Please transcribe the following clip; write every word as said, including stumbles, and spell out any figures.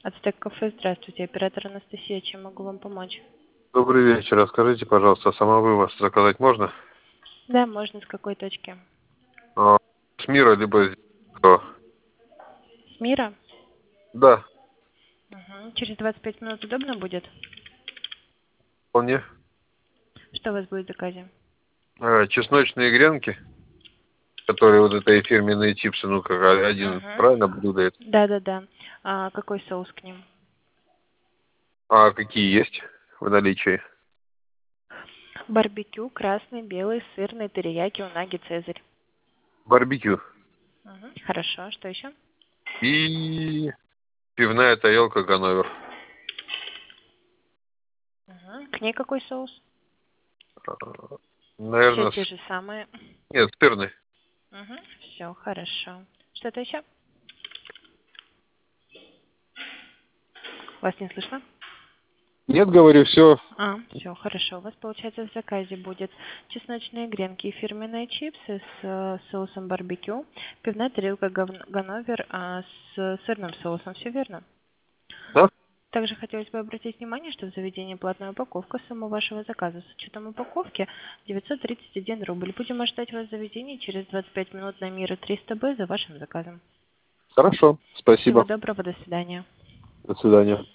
Ацтек кафе, здравствуйте. Оператор Анастасия, чем могу вам помочь? Добрый вечер. Расскажите, пожалуйста, самовывоз заказать можно? Да, можно. С какой точки? А, с мира, либо из Зеленского. С мира? Да, Угу. Через двадцать пять минут удобно будет? вполне. Что у вас будет в заказе? А, чесночные гренки, которые вот этой фирменные чипсы, ну как а- один, правильно Угу. блюдо это? Да-да-да. А какой соус к ним? А какие есть в наличии? Барбекю, красный, белый, сырный, терияки, унаги, цезарь. Барбекю. Угу. Хорошо. Что еще? И пивная тарелка Ганновер. Угу. К ней какой соус? Все Наверное, те же самые. нет, сырный. Угу. Все, хорошо. Что-то еще? Вас не слышно? Нет, говорю, все. А, все, хорошо. У вас, получается, в заказе будет чесночные гренки и фирменные чипсы с э, соусом барбекю, пивная тарелка гав- Ганновер а, с сырным соусом. Все верно? Да? Также хотелось бы обратить внимание, что в заведении платная упаковка. Сумма вашего заказа с учетом упаковки девятьсот тридцать один рубль. Будем ожидать вас в заведении через двадцать пять минут на Мира триста Б за вашим заказом. Хорошо. Всего Спасибо. доброго, до свидания. До свидания.